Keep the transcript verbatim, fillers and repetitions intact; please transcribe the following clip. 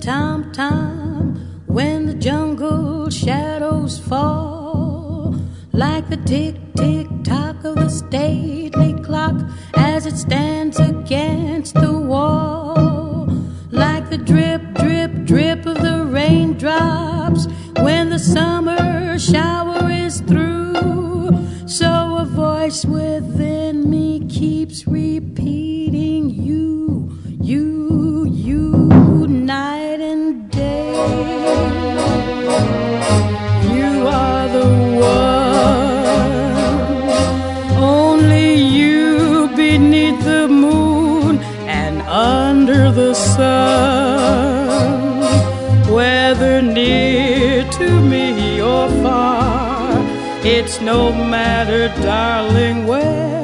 tom tom when the jungle shadows fall, like the tick tick tock of the stately clock as it stands against the wall, like the drip drip drip of the raindrops when the summer shower is through. So a voice within me keeps repeating you, you, you, night and day. You are the one, only you beneath the moon and under the sun. Whether near to me or far, it's no matter, darling, where